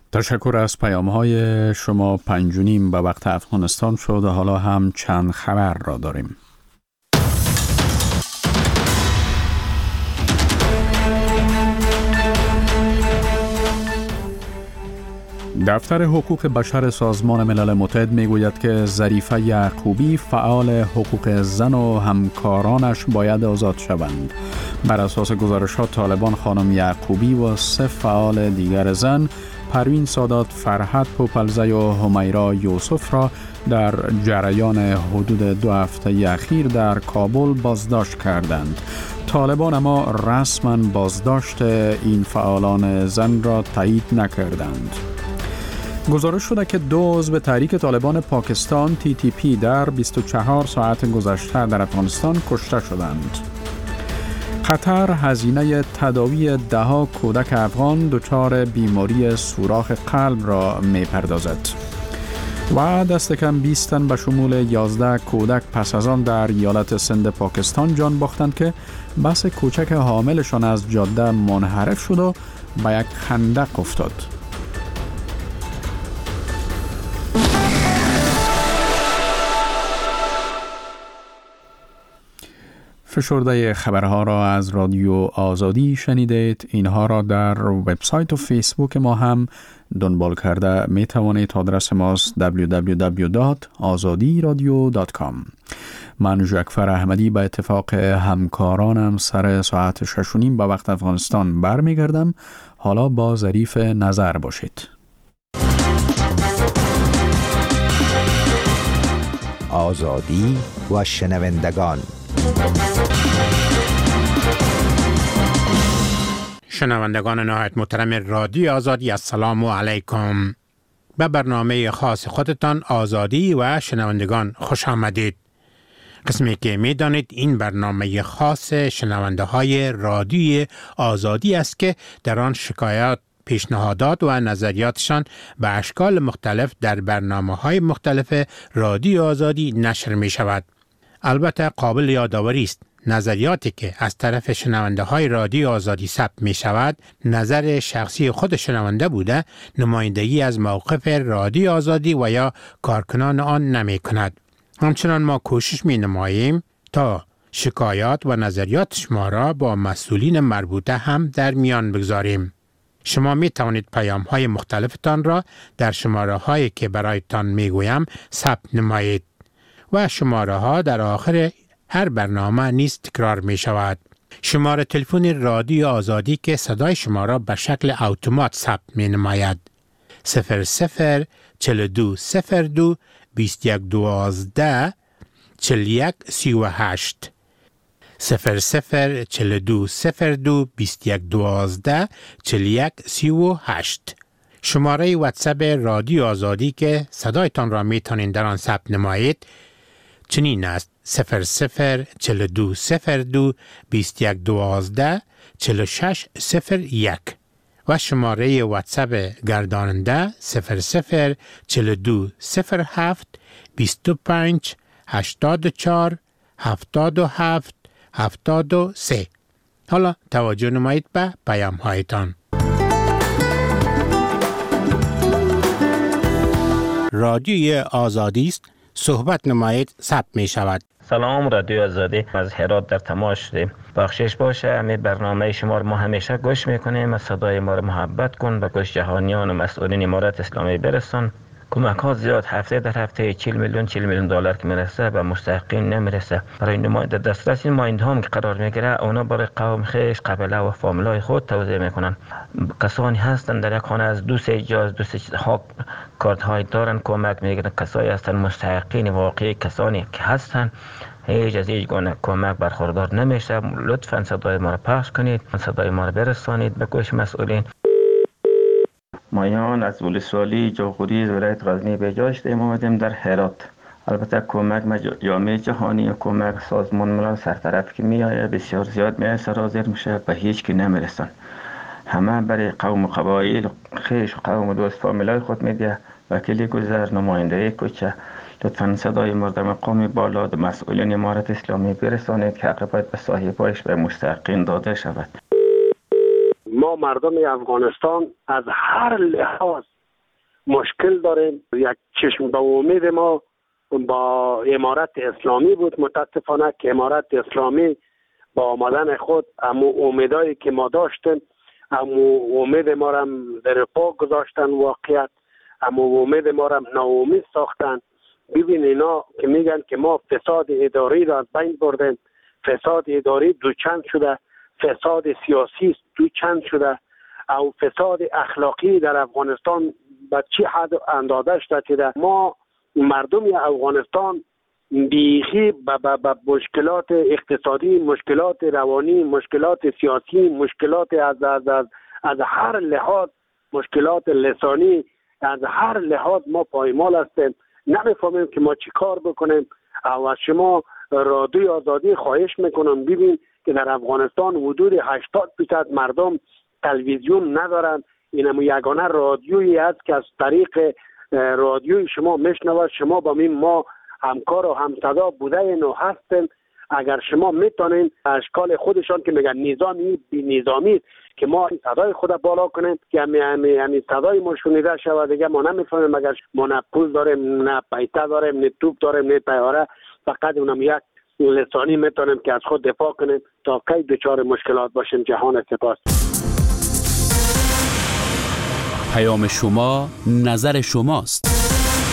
تشکر از پیام‌های شما. 5:30 به وقت افغانستان شد. حالا هم چند خبر را داریم. دفتر حقوق بشر سازمان ملل متحد میگوید که ظریفه یعقوبی فعال حقوق زن و همکارانش باید آزاد شوند. بر اساس گزارشات طالبان خانم یعقوبی و 3 فعال دیگر زن، پروین سادات، فرحت پوپلزی و همیرا یوسف را در جریان حدود 2 هفته اخیر در کابل بازداشت کردند. طالبان اما رسما بازداشت این فعالان زن را تایید نکردند. گزارش شده که 2 عضو تحریک طالبان پاکستان TTP در 24 ساعت گذشته در افغانستان کشته شدند. قطر هزینه تداوی 10 کودک افغان دچار بیماری سوراخ قلب را می‌پردازد. و دست کم 20 تن به شمول 11 کودک پس از آن در ایالت سند پاکستان جان باختند که بس کوچک حاملشان از جاده منحرف شد و به یک خندق افتاد. فشرده خبرها را از رادیو آزادی شنیدید. اینها را در وبسایت و فیسبوک ما هم دنبال کرده می توانید. آدرس ماست www.azadiradio.com. من جعفر احمدی به اتفاق همکارانم سر ساعت 6:30 به وقت افغانستان برمیگردم. حالا با ظریف نظر باشید. آزادی و شنوندگان. شنوندگان نهایت محترم رادیو آزادی، السلام علیکم. به برنامه خاص خودتان آزادی و شنوندگان خوش آمدید. قسمی که می دانید این برنامه خاص شنونده های رادیو آزادی است که در آن شکایات، پیشنهادات و نظریاتشان به اشکال مختلف در برنامه های مختلف رادیو آزادی نشر می شود. البته قابل یادآوری است نظریاتی که از طرف شنونده های رادیو آزادی ثبت می شود نظر شخصی خود شنونده بوده، نمایندگی از موقف رادیو آزادی و یا کارکنان آن نمی کند. همچنان ما کوشش می نماییم تا شکایات و نظریات شما را با مسئولین مربوطه هم در میان بگذاریم. شما می توانید پیام های مختلفتان را در شماره هایی که برایتان می گویم ثبت نمایید و شماره ها در آخر هر برنامه نیز تکرار می شود. شماره تلفن رادیو آزادی که صدای شما را به شکل اتومات ثبت می نماید 00 42 02 21 12 41 38 00 42 02 21 12 41 38. شماره واتساپ رادیو آزادی که صدایتان را می توانید در آن ثبت نمایید چنین است: 00 42 02 21 12 46 01 و شماره واتساپ گرداننده 00 42 07 25 84 77 73. حالا توجه نمایید به پیام هایتان. رادیوی آزادی است، صحبت نمایید ثبت می شود. سلام، رادیو آزادی از هرات در تماس شدیم. بخشش باشه همین برنامه شما رو ما همیشه گوش میکنیم. صدای ما رو محبت کن، به گوش جهانیان و مسئولین امارات اسلامی برسون. کمک ها زیاد، هفته در هفته 40 میلیون دلار که میرسه به مستحقین نمیرسه. برای نماینده دسترس نماینده هم که قرار میگیره اونا برای قوم خیش، قبیله و فامیلای خود توزیع میکنن. کسانی هستن در یک خانه از 2-3 جا 2-3 ها کارت های دارن کمک میگیرن. کسایی هستن مستحقین واقعی، کسانی که هستن هیچ از هیچ گونه کمک برخوردار نمیشه. لطفاً صدای ما رو پخش کنید، صدای ما رو برسانید به گوش مسئولین. مایان از ولسوالی جاغوری ولایت غزنی به جا شدیم آمدیم در هرات. البته کمک جامعه جهانی و کمک سازمان ملل سرطرف که میآیه بسیار زیاد میآیه سرازیر میشه، به هیچ کی نمیرسن. همه برای قوم و قبایل خیش و قوم و دوست فامیلای خود میده. وکیل گذر، نماینده کوچه، لطفاً صدای ما در مقام بالا و مسئولین امارت اسلامی برسانید که حق باید به صاحبایش به مستحقین داده شود. ما مردم افغانستان از هر لحاظ مشکل داریم. یک چشم به امید ما با امارت اسلامی بود. متاسفانه که امارت اسلامی با آمدن خود امو امیدایی که ما داشتیم، امو امید ما را در پا گذاشتن، واقعیت امو امید ما را ناامید ساختن. ببین اینا که میگن که ما فساد اداری را از بین بردیم، فساد اداری دوچند شده، فساد سیاسی دوچند شده، او فساد اخلاقی در افغانستان به چه حد اندازه شده که ما مردم افغانستان بیخی به مشکلات اقتصادی، مشکلات روانی، مشکلات سیاسی، مشکلات از هر لحاظ، مشکلات لسانی، از هر لحاظ ما پایمال هستیم. نمیفهمیم که ما چی کار بکنیم. و از شما رادیوی آزادی خواهش میکنم ببین که در افغانستان حدود 80% مردم تلویزیون ندارن. اینم یگانه رادیویی است که از طریق رادیوی شما میشنوه. شما با ما همکار و همصدا بوده اینو هستن. اگر شما میتونین اشکال خودشان که میگن نظامی بی نظامی که ما این صدای خود بالا کنیم که همین صدای ما شنیده شود. دیگه ما نمیفهمیم اگر ما نه پول داریم، نه پیسه داریم، نه توپ داریم، نه طیاره، فقط اونم یک لسانی میتونیم که از خود دفاع کنیم تا کی دچار مشکلات باشیم. جهان سپاس. پیام شما نظر شماست.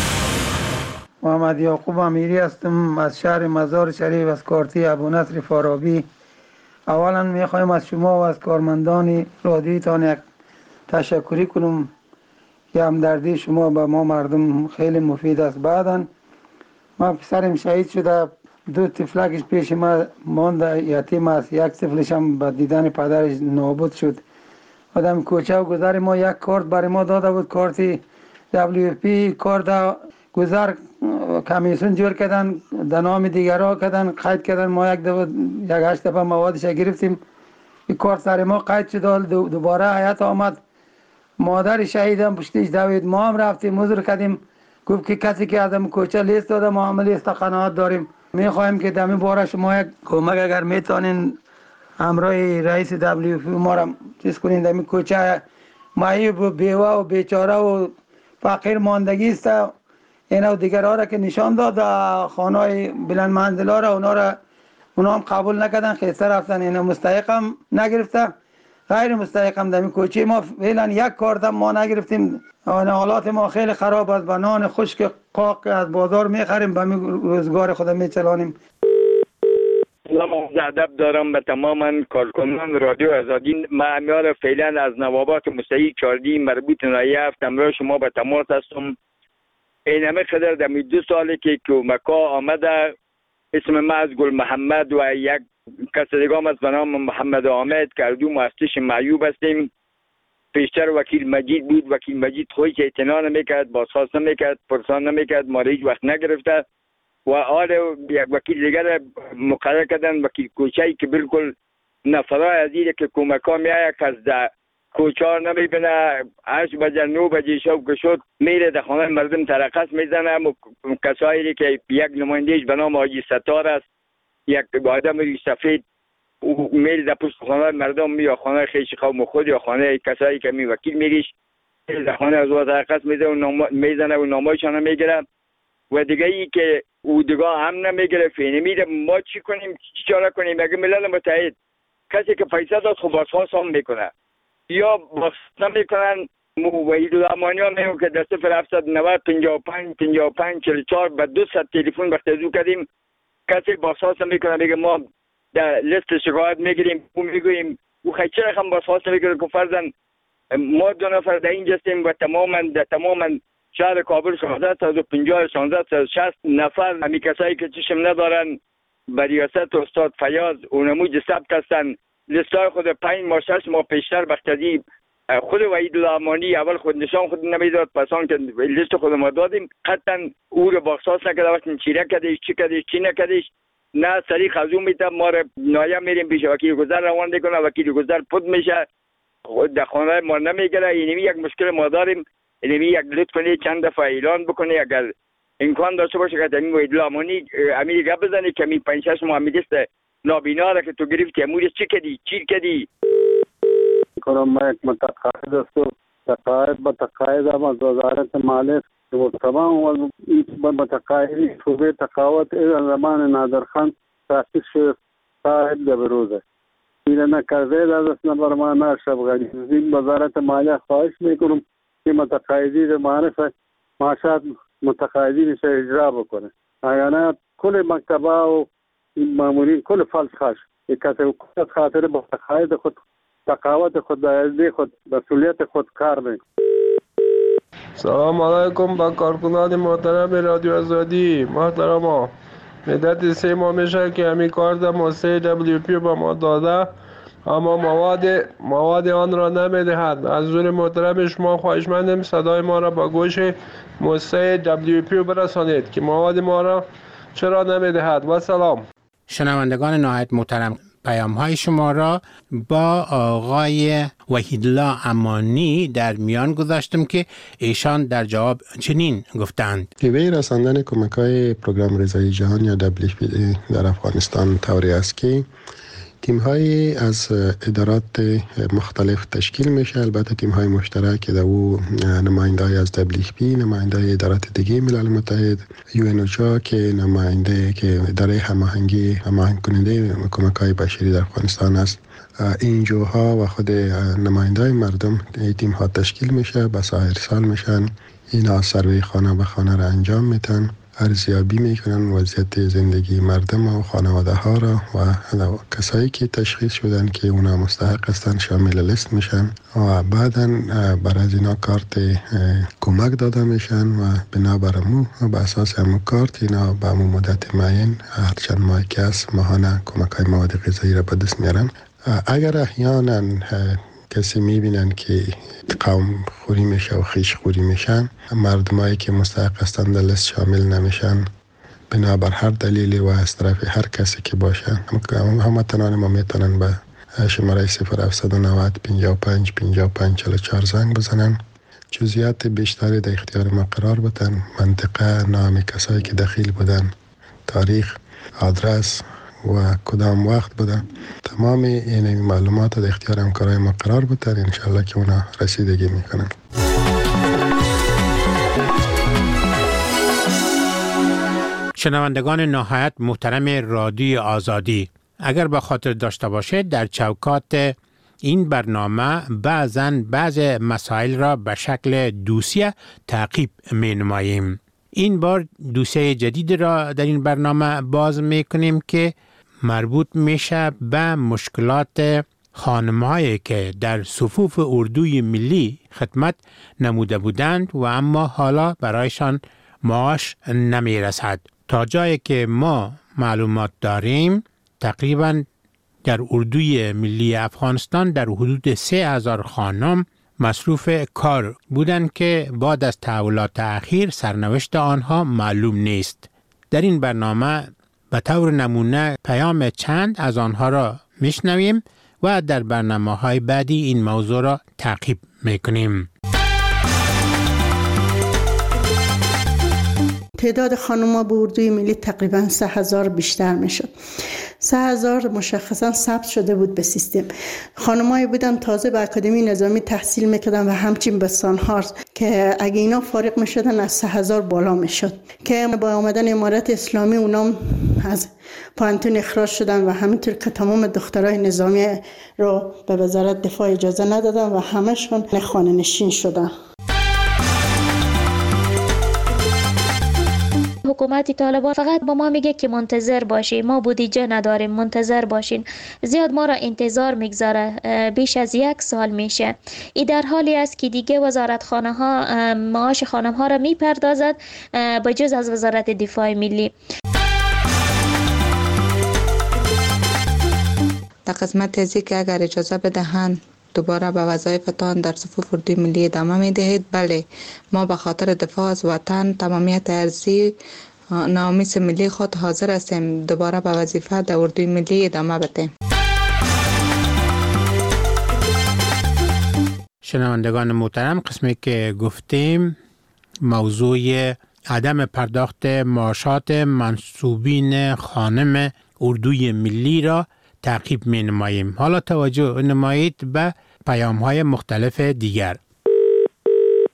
محمد یعقوب امیری هستم از شهر مزار شریف از کارتی ابونصر فارابی. اولا میخوایم از شما و از کارمندان رادیوتان یک تشکری کنم که همدردی شما به ما مردم خیلی مفید است. بعدا ما پسرم شهید شده، 2 طفلکش پیش ما مانده، یتیم است. یک طفلش هم به دیدن پدرش نابود شد. آدم کوچه و گذر ما یک کارت برای ما داده بود، کارت WFP، کارت گذر کمیسیون جور کردن، در نام دیگرها کردن، قید کردن. ما یک 8 دفعه موادش گرفتیم. این کارت سر ما قید شد. دوباره حیات آمد. مادر شهیدم پشتیش دوید. ما هم رفتیم حضور کردیم. گفت که کسی که آدم کوچه لیست داده ما هم لیست قناعت داریم. میخوایم که دمی باره شما یک کمک اگر میتونین همراه رئیس WFP ما را چیز کنین. دمی کوچه معیوب و بیوه و بیچاره و فقیر ماندگی است. اینا و دیگرها را که نشان داد خانه‌های بلند منزلا را، اونا هم قبول نکردن، خسته رفتن. اینا مستحق هم نگرفته، غیر مستحق هم. دمی کوچه ما فعلا یک کارت هم ما نگرفتیم. حالات ما خیلی خراب است. با نان خشک قاق از بازار میخریم، به روزگار خود میچلانیم. سلام و ادب دارم به تمام کارکنان رادیو آزادی. من امیال فعلا از نوابات مستحق چاردی مربوط نایه هفتم را شما به تماس هستم. این همه قدر دمی 2 ساله که کمکا آمده. اسم ما از گل محمد و یک کس دیگه از به نام محمد آمد که دو مؤسسش معیوب هستیم. پیشتر وکیل مجید بود. وکیل مجید خودش اعتنا نمیکرد، بازخواست نمیکرد، پرسان نمیکرد، ما هیچ وقت نگرفته. و حال یک وکیل دیگر مقرر کردن، وکیل کوچه‌ای که بالکل نفرای از اینه که کمکا میآید که از کوچار نمیبینه. 8 بجه 9 بجه شب که شد میره در خانه مردم ترقص میزنه. کسایی که یک نمایندهش به نام حاجی ستار است، یک آدم ری سفید، میره در پشت خانه مردم یا خانه خیش قوم خود یا خانه کسایی که می وکیل میگیش در خانه از ترقص میزنه و نامایشان میگیره. و دیگه ای که او دیگه هم نمیگیره. فینمیده ما چی کنیم، چی چاره کنیم؟ اگه ملل متحد کسی که پیسه داد خب بازخواست هم میکنه یا بازخواست نمیکنن. وحید الامانی ها میگو که در 0790 55 55 44 به 200 تلفن بختزو کردیم. کسی بازخواست میکنه میگه ما در لیست شکایت میگیریم. او میگوییم او خیلی چرا هم بازخواست میکنه که فرضاً ما 2 نفر در اینجا هستیم و تماما شهر کابل 1650 1660 نفر همی کسایی که چشم ندارن به ریاست استاد فیاض اونموج ثبت هستن. لیستای خود 5 ماه 6 ماه پیشتر بختزی خود وحید الامانی اول خود نشان خود نمیداد، پسان که لیست خود ما دادیم قطعا او رو بازخواست نکرده. وقتی چی کردیش چی کردیش چی نکردیش نه سریع از اون میتب ما رو نایه میریم پیش وکیل گذر روان میکنه. وکیل گذر پد میشه در خانه ما نمیگره. اینمی یک مشکل ما داریم. اینمی یک لطف کنی چند دفعه اعلان بکنی اگر امکان داشته باشه که تامین وحید الامانی امیر گپ بزنی که می 5 6 محمدیست نابینا را که تو گرفتی امورش چی کردی چی کردی. کنم من یک مدت خارج هستم تقاعد به تقاعد هم از وزارت مالیه و تمام به تقاعدی شعبه تقاعد زمان نادرخان تاسیس شد تا به روزه این نکرده دست نبرمان اشرف غنی این وزارت مالیه خواهش میکنم که متقاعدی معرفت معاشات متقاعدینش اجرا بکنه اگر نه کل مکتبه و مامورین کل فلس خاش یک کسی خاطر به تقاعد خود تقاعد خود دایزدی خود مسئولیت خود کار میکنه. سلام علیکم با کارکنان محترم رادیو آزادی. محترما مدت 3 ماه میشه که همین کار در موسسه WP با ما داده اما مواد آن را نمیدهد. از حضور محترم شما خواهشمندم صدای ما را با گوش موسسه WP برسانید که مواد ما را چرا نمیدهد. و سلام. شنوندگان نهایت محترم، پیام های شما را با آقای وحیدالله امانی در میان گذاشتم که ایشان در جواب چنین گفتند: شیوه رساندن کمک های پروگرام رضایی جهان یا WFP در افغانستان طوری است که تیم های از ادارات مختلف تشکیل میشه. البته تیم های مشترک که در او نماینده های از WFP، نماینده های ادارات دیگه ملل متحد، UNOCHA که نماینده که اداره هماهنگ کننده کمک های بشری در افغانستان است، NGOها و خود نماینده های مردم تیم ها تشکیل میشه. به سایر سال میشن اینا سروی خانه به خانه را انجام میتن، ارزیابی میکنن وضعیت زندگی مردم و خانواده ها را و کسایی که تشخیص شدن که اونا مستحق هستن شامل لیست میشن و بعداً بر از اینا کارت کمک داده میشن و بنابرامو به اساس همون کارت اینا به همون مدت معین هر چند ماه که هست ماهانه کمک های مواد غذایی را به دست میارن. اگر احیانا کسی میبینن که قوم خوری میشه و خیش خوری میشن، مردمایی که مستحق هستند در لیست شامل نمیشن بنابر هر دلیلی و از طرف هر کسی که باشه، هموطنان ما میتونن به شماره 0790 55 55 44 زنگ بزنن، جزئیات بیشتری در اختیار ما قرار بدن، منطقه، نام کسایی که دخیل بودن، تاریخ، آدرس و کدام وقت بوده، تمام این معلومات در اختیار همکارای ما قرار بده. انشالله که اونا رسیدگی میکنن. شنوندگان نهایت محترم رادیو آزادی، اگر به خاطر داشته باشید در چوکات این برنامه بعض مسائل را به شکل دوسیه تعقیب می نماییم. این بار دوسیه جدید را در این برنامه باز می کنیم که مربوط میشه به مشکلات خانم‌هایی که در صفوف اردوی ملی خدمت نموده بودند و اما حالا برایشان معاش نمی رسد. تا جایی که ما معلومات داریم تقریباً در اردوی ملی افغانستان در حدود 3000 خانم مصروف کار بودند که بعد از تحولات اخیر سرنوشت آنها معلوم نیست. در این برنامه به طور نمونه پیام چند از آنها را میشنویم و در برنامه‌های بعدی این موضوع را تعقیب میکنیم. تعداد خانم‌ها به اردوی ملی تقریباً 3000 بیشتر میشد. 3000 مشخصاً ثبت شده بود به سیستم. خانم‌هایی بودن تازه به اکادمی نظامی تحصیل میکردن و همچنین به سانهارز که اگه اینا فارغ میشدن از 3000 بالا میشد که با آمدن امارت اسلامی اونا از پانتون اخراج شدن و همینطور که تمام دخترای نظامی رو به وزارت دفاع اجازه ندادن و همشون خانه نشین شدن. حکومت طالبان فقط با ما میگه که منتظر باشین، ما بودجه نداریم، منتظر باشین. زیاد ما را انتظار میگذاره، بیش از 1 سال میشه. این در حالی است که دیگه وزارتخانه ها معاش خانم ها را میپردازد به جز از وزارت دفاع ملی. در قسمت ازی که اگر اجازه بدهند دوباره به وظایفتان در صفوف اردوی ملی ادامه می دهید. بله، ما به خاطر دفاع از وطن تمامیت ارضی نامیس ملی خود حاضر هستیم دوباره به وظیفه در اردوی ملی ادامه بدهیم. شنوندگان محترم، قسمی که گفتیم موضوع عدم پرداخت معاشات منصوبین خانم اردوی ملی را تعقیب می نماییم. حالا توجه نمایید به پیام های مختلف دیگر.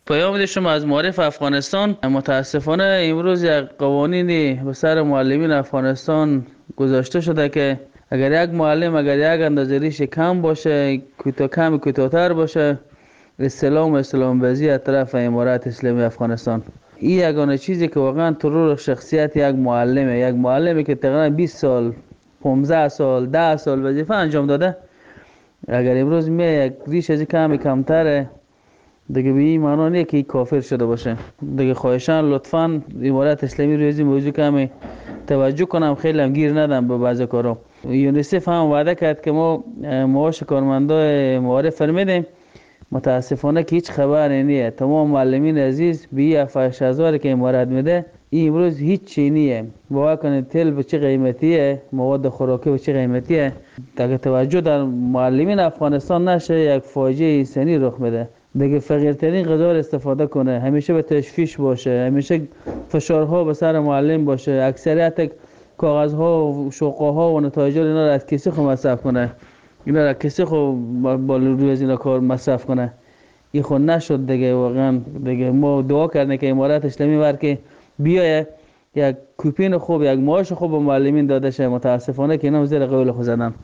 پیام شما از معارف افغانستان. متاسفانه امروز یک قوانینی به سر معلمین افغانستان گذاشته شده که اگر یک معلم اگر یک اندازه ریش کم باشه، کوتاه‌تر باشه، اسلام بازی از طرف امارت اسلامی افغانستان. این یگانه چیزی که واقعا ترور شخصیت یک معلمی که تقریبا 20 سال 15 سال 10 سال وظیفه انجام داده، اگر امروز یک ریش از کمتره دیگه به این معنا نیست که کافر شده باشه. دیگه خواهشان لطفاً امارت اسلامی روی این موضوع کمی توجه کنم، خیلی هم گیر ندم به بعضی کارا. یونیسف هم وعده کرد که ما معاش کارمندای معارف فرمیدیم، متاسفانه که هیچ خبری نیست. تمام معلمین عزیز به 7000 که امارت میده این امروز هیچ چی نیست. باور کنید تل به چه قیمتیه، مواد خوراکی به چه قیمتیه. اگه توجه در معلمین افغانستان نشه یک فاجعه انسانی رخ میده. دیگه فقیرترین غذا استفاده کنه، همیشه به تشویش باشه، همیشه فشارها به سر معلم باشه، اکثریت کاغذها و شوقها و نتایج اینا را از کسی خود مصرف کنه، اینا را کسی خود با روی از اینا کار مصرف کنه. این خود نشد دیگه. واقعا دیگه ما دعا کردیم که امارت اسلامی ور که بیایه یک کوپین خوب، یک معاش خوب به معلمین داده شه. متاسفانه که اینا زیر قول خود زدن.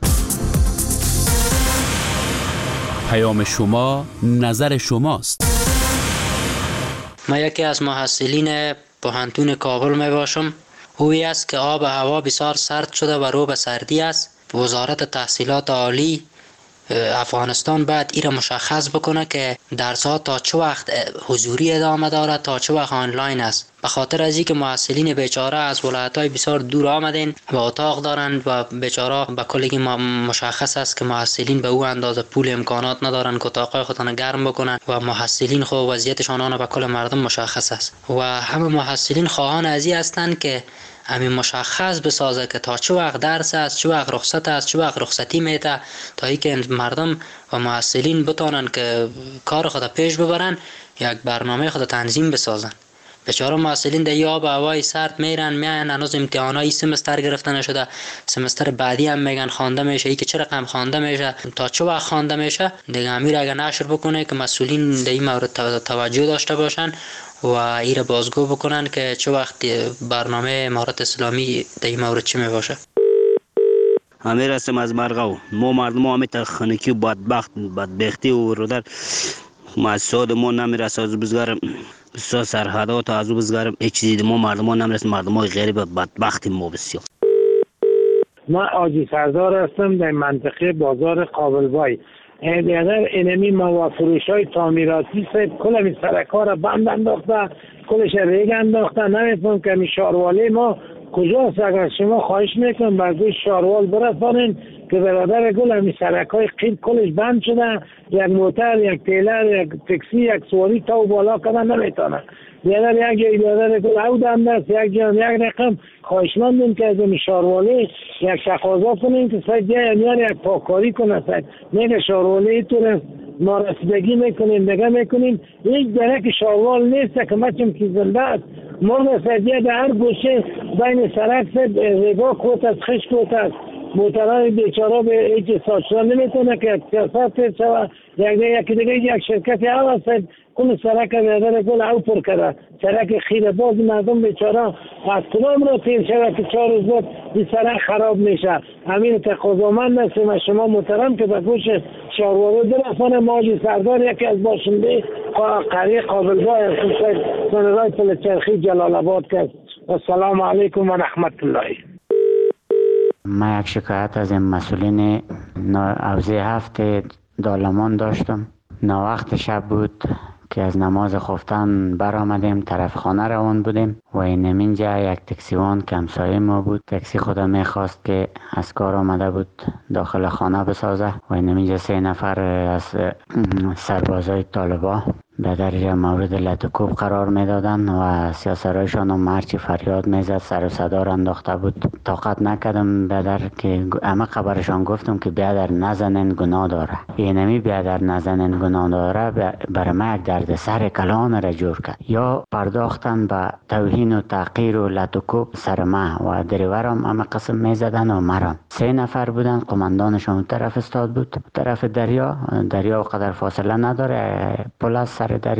پیام شما نظر شماست. من یکی از محصلین پوهنتون کابل می باشم. اویی است که آب و هوا بسیار سرد شده و رو به سردی است. وزارت تحصیلات عالی افغانستان باید این را مشخص بکنه که درس‌ها تا چه وقت حضوری ادامه دارد، تا چه وقت آنلاین است. به خاطر از اینکه محصلین بیچاره از ولایت‌های بسیار دور آمدن و اتاق دارند و بیچاره به کلی مشخص است که محصلین به او اندازه پول امکانات ندارند که اتاقای خودشان گرم بکنند و محصلین خو وضعیتشان آن به کل مردم مشخص است و همه محصلین خواهان از این هستند که همین مشخص بسازه که تا چه وقت درس است، چه وقت رخصت است، چه وقت رخصتی میده، تا اینکه مردم و محصلین بتونن که کار خود پیش ببرن، یک برنامه خود تنظیم بسازن. بیچاره محصلین در آب و هوای سرد میرن هنوز امتحانای سمستر گرفته نشده، سمستر بعدی هم میگن خوانده میشه. ای که چه رقم خوانده میشه، تا چه وقت خوانده میشه، دیگه امیر اگر نشر بکنه که مسئولین در این مورد توجه داشته باشن و این را بازگو بکنن که چه وقت برنامه امارت اسلامی در این مورد چی می باشه. امیر هستم از مرغاو. ما مردم همه تخنیکی و بدبختی و رودر مسعود ما نمیرسه. از بزرگ بسیار سرحدات از بزرگ هیچ چیزی ما مردم نمیرسه. مردم های غریب بدبختی ما بسیار. من آجی سردار هستم در منطقه بازار قابلبای. اگر اینمی مواد فروش های تعمیراتی سید کل سرکار را بند انداخته، کلش ریگ انداخته. نمیتونم که شاروالی ما کجاست؟ اگر شما خواهش میکنم برگوی شاروال برسانین که برادر گل همی سرکای قید کلش بند شده، یک موتر، یک تیلر، یک تکسی، یک سواری تا و بالا کدن نمیتونه. بیادر یک گل او دم دست یک رقم خواهشمندیم که از شاروالی یک تقاضا کنیم که سید یک پاکاری کنه. سید میگه شاروالی تو ما رسیدگی میکنیم دیگه میکنیم، هیچ درک شاروال نیست که مچم که زنده است. مرد سیدیه در هر گوشه بین سرک سید ریگا کوت است، خش کوت است. موترهای بیچاره به هیچ ساچران نمیتونه که سیاست شوه. یکی دیگه یک شرکت عوض سید کل سرک بیادر گل او پر کرده، سرک خیره باز مردم بیچاره از کدام را تیر شده که 4 روز بعد این سرک خراب میشه. همین تقاضامند هستیم شما محترم که به گوش شاروالو درسانه. ماجی سردار یکی از باشنده قریه قابلگاه سنرهای پلچرخی جلال آباد که السلام علیکم و رحمت الله. من یک شکایت از این مسئولین حوزه 7 دالمان داشتم. وقت شب بود که از نماز خفتن برآمدیم، طرف خانه روان بودیم و اینجا یک تاکسیوان که همسایه ما بود، تاکسی خدا میخواست که از کار آمده بود داخل خانه بسازه و اینجا 3 نفر از سربازای طالبا به درجه مورد لطکوب قرار میدادن و سیاسرایشان هم هرچی فریاد میزد سر و صدا را انداخته بود. طاقت نکردم بیادر که همه خبرشان گفتم که بیادر نزنین گناه داره. اینمی بیادر نزنین گناه داره برای ما یک درد سر کلان را جور کرد. یا پرداختن به توهین و تحقیر و لطکوب سر ما و دریورم همه قسم میزدن و مرام. 3 نفر بودن، قماندانشان طرف استاد بود، طرف دریا و قدر فاصله نداره، پل از سر دریا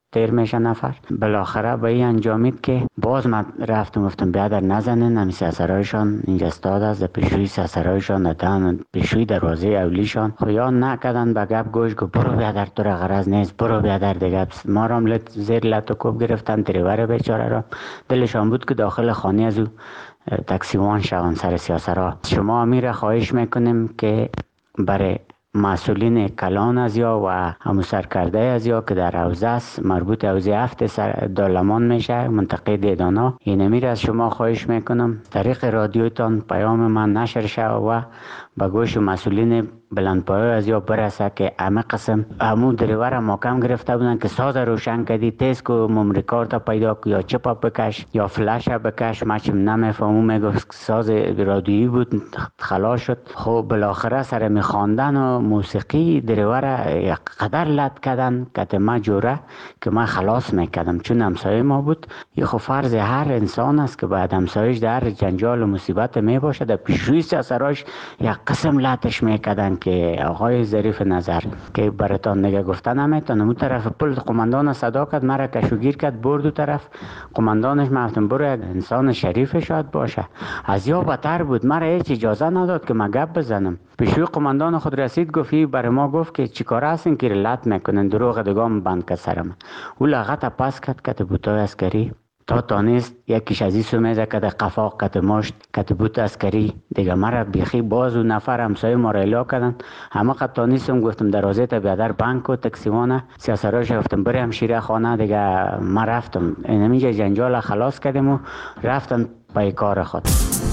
تیر میشه نفر. بالاخره به این انجامید که باز من رفتم گفتم بیادر نزنن، همی سرسرایشان اینجا استاد است، پیشوی سرسرایشان ندن، پیشوی دروازه اولیشان خویا نکدن. به گپ گوش گو برو بیادر تو را غرض نیست، برو بیادر دیگه. ما را زیر لط و کوب گرفتن، دریور بیچاره را دلشان بود که داخل خانه از او تکسیوان شوند سر سیاسرا. شما امیر خواهش میکنیم که برای مسئولین کلان از یا و همو سرکرده از یا که در حوزه است، مربوط حوزه 7 دالمان میشه، منطقه دیدانا، این امیر از شما خواهش میکنم طریق رادیوتان پیام من نشر شود و به گوش مسئولین بلندپایه از یا برسه که همه قسم همو دریور محکم گرفته بودن که ساز روشن کردی، تیز کو ممری کارت پیدا کو یا چپا بکش یا فلش بکش. ما چم نمیفهمم، میگفت ساز رادیویی بود خلاص شد. خب بالاخره سر میخواندن و موسیقی دریور یک قدر لط کردن که ما جوره که ما خلاص میکردم چون همسایه ما بود. یه خب فرض هر انسان است که بعد همسایش در جنجال و مصیبت میباشه، در پیشروی سراش یک قسم لطش میکردن که آقای ظریف نظر که براتان نگه گفتن نمیتونم. اون طرف پل قماندان صدا کرد، مرا کشوگیر کرد، برد دو طرف. قماندانش گفتم برو، یک انسان شریف شاید باشه. از یا بدتر بود، مرا هیچ اجازه نداد که من گپ بزنم. پیشوی قماندان خود رسید گفتی برای ما گفت که چیکار هستین که لط میکنن، دروغ دگام بند کرد سرم. او لغت پس کرد که بوتای عسکری تا تانست یکیش از این سومیزه کده قفاق کده مشت کده بوت عسکری دیگه مرا بیخی باز و نفر همسایه ما را الا کردن. همه قد تانستم گفتم دروازه تا بیادر بانک و تکسیوانه سیاسراش گفتم بری همشیره خانه دیگه. ما رفتم اینجا جنجال خلاص کردیم و رفتم پای کار خود.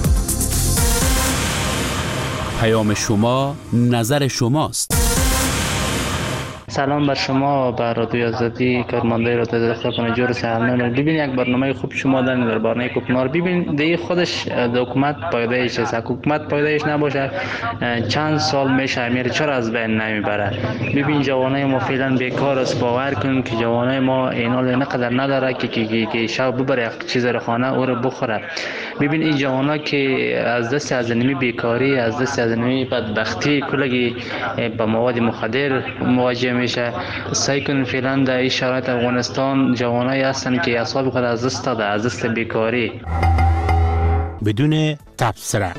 پیام شما نظر شماست. سلام بر شما، بر رادیوی آزادی، کارمندای رادیوی آزادی، جور سهلان. ببین یک برنامه خوب شما دارین در برنامه کوکنار. ببین دیگه خودش حکومت پایدایش است. حکومت پایدایش نباشه چند سال میشه امیر چرا از بین نمیبره. ببین جوانای ما فعلا بیکار است. باور کن که جوانای ما اینال نقدر نداره که شب ببره یک چیز رو خانه او رو بخوره. ببین این جوانا که از دست از نمی بیکاری، از دست از نمی بدبختی کلگی با مواد مخدر مواجه میشه. سعی کن فعلا در این شرایط افغانستان جوانایی هستن که اعصاب خود از دست داده، از دست بیکاری. بدون تبصره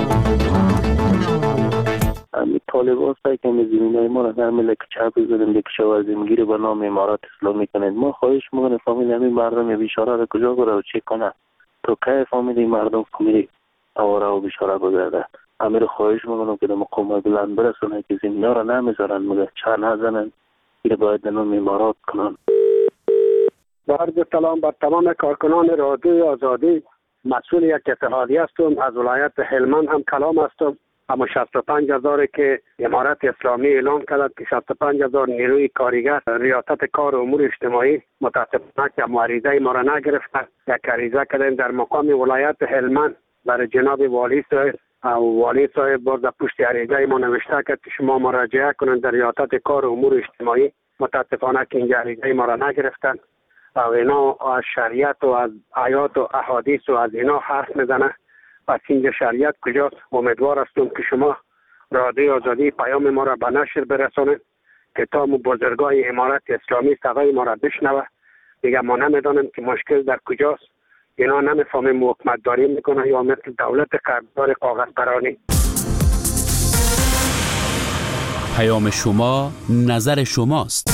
طالبان سعی کنید زمینای ما را در ملک چپ بزنید که شوازمگیری به نام امارات اسلامی کنید. ما خواهش میکنیم فامیل همین مردم بیچاره را کجا بره و چه کنه تو که فامیل مردم فامیل آواره و بیچاره بگرده. امیر خواهش میکنم که در مقام بلند برسونه که زمینا را نمیذارن مگه چه نزنن که باید در نام امارات کنن. با عرض سلام بر تمام کارکنان رادیوی آزادی. مسئول یک اتحادیه هستم، از ولایت هلمند هم کلام هستم. اما 65,000 که امارت اسلامی اعلام کرد که 65,000 نیروی کارگر ریاست کار و امور اجتماعی متاسفانه که معریضه ما را نگرفتند. یک عریضه کردیم در مقام ولایت هلمند برای جناب والی صاحب و والی صاحب برده پشت عریضه ما نوشته کرد که شما مراجعه کنند در ریاست کار و امور اجتماعی. متاسفانه که این عریضه ما را نگرفتند و اینا از شریعت و از آیات و احادیث و از اینا حرف میزنه. پس اینجا شریعت کجاست؟ امیدوار هستم که شما رادیو آزادی پیام ما را به نشر برسانید که تا بزرگای امارت اسلامی صدای ما را بشنوه. دیگه ما نمیدانیم که مشکل در کجاست. اینا نمیفهمیم حکومت داری میکنه یا مثل دولت قرضدار کاغذ پرانی. پیام شما نظر شماست.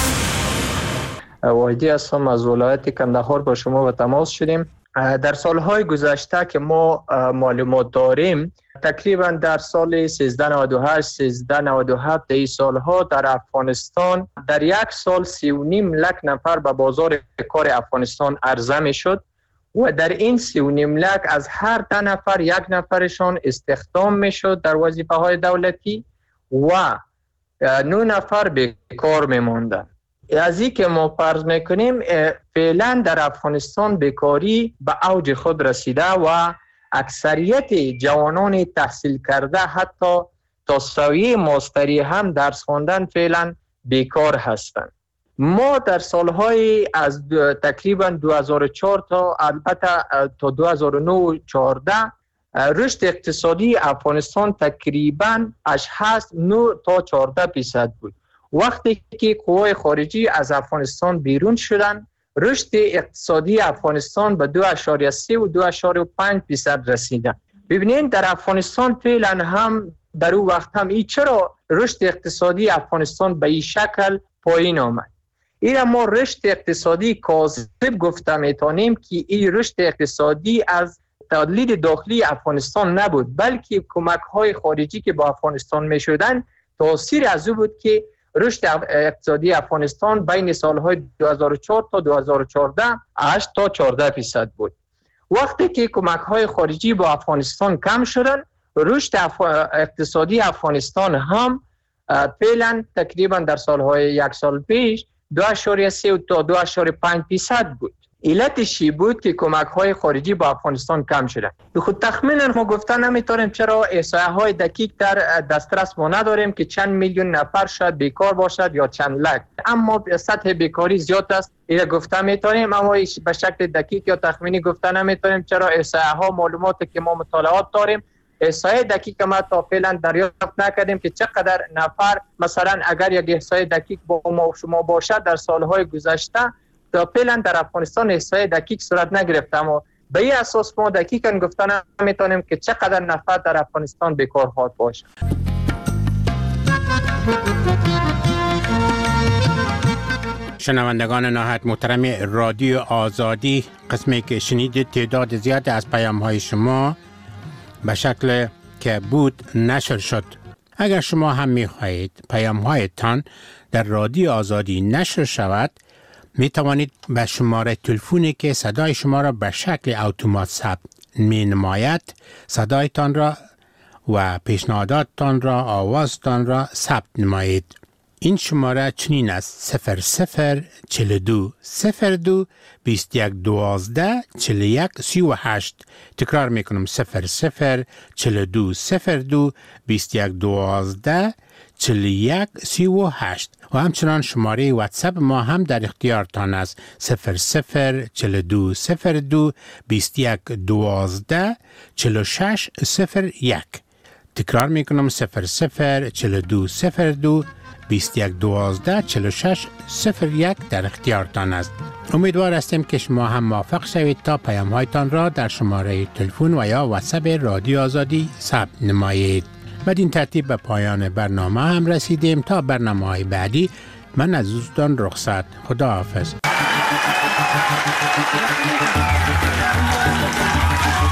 واحدی هستم از ولایت کندهار با شما به تماس شدیم. در سالهای گذشته که ما معلومات داریم تقریبا در سال 1398 این سالها در افغانستان در یک سال 3.5 لک نفر به بازار کار افغانستان عرضه می شد و در این 3.5 لک از هر 10 نفر 1 نفرشان استخدام می شد در وظیفه های دولتی و 9 نفر بیکار می ماندن. از این که ما فرض میکنیم فعلا در افغانستان بیکاری به اوج خود رسیده و اکثریت جوانان تحصیل کرده حتی تا سویه ماستری هم درس خواندن فعلا بیکار هستند. ما در سالهای از تقریبا 2004 تا البته تا 2009-14 رشد اقتصادی افغانستان تقریبا 9 تا 14% بود. وقتی که قوای خارجی از افغانستان بیرون شدن، رشد اقتصادی افغانستان به 2.3 و 2.5% رسیده. ببینید در افغانستان فعلا هم در اون وقت هم چرا رشد اقتصادی افغانستان به این شکل پایین آمد؟ این ما رشد اقتصادی کاذب گفته میتونیم که این رشد اقتصادی از تولید داخلی افغانستان نبود، بلکه کمک های خارجی که با افغانستان می شدن تاثیر از او بود که رشد اقتصادی افغانستان بین سالهای 2004 تا 2014 8 تا 14% بود. وقتی که کمک های خارجی با افغانستان کم شدن، رشد اقتصادی افغانستان هم فعلا تقریبا در سالهای یک سال پیش 2.3 تا 2.5% بود. علتش بود که کمک های خارجی با افغانستان کم شده. خود تخمینا ما گفتن نمیتونیم چرا احصایه های دقیق در دسترس ما نداریم که چند میلیون نفر شاید بیکار باشد یا چند لک، اما سطح بیکاری زیاد است. این گفتن میتونیم، اما به شکل دقیق یا تخمینی گفتن نمیتونیم چرا احصایه ها معلوماتی که ما مطالعات داریم احصایه دقیق ما تا فعلا دریافت نکردیم که چقدر نفر مثلا اگر یک احصایه دقیق با ما شما باشد در سالهای گذشته تا فعلا در افغانستان احصایه دقیق صورت نگرفته، اما به این اساس ما دقیقاً گفتن نمیتونیم که چقدر نفر در افغانستان بیکار خواهد باشد. شنوندگان نهایت محترم رادیو آزادی، قسمی که شنیدید تعداد زیاد از پیام های شما به شکل که بود نشر شد. اگر شما هم می خواهید پیام هایتان در رادیو آزادی نشر شود، می توانید به شماره تلفنی که صدای شما را به شکل اتومات ثبت می نماید صدایتان را و پیشنهاداتتان را، آوازتان را ثبت نمایید. این شماره چنین است: 0042 02 21 12 41 38. تکرار میکنم: 0042 02 21 12 41 38. و همچنان شماره واتساپ ما هم در اختیارتان است: 0042 02 21 12 46 01. تکرار میکنم: 0042 02 21 12 46 01 در اختیارتان است. امیدوار هستیم که شما هم موافق شوید تا پیام هایتان را در شماره تلفن و یا واتساپ رادیو آزادی ثبت نمایید. بدین ترتیب به پایان برنامه هم رسیدیم. تا برنامه های بعدی من از دوستان رخصت. خدا حافظ.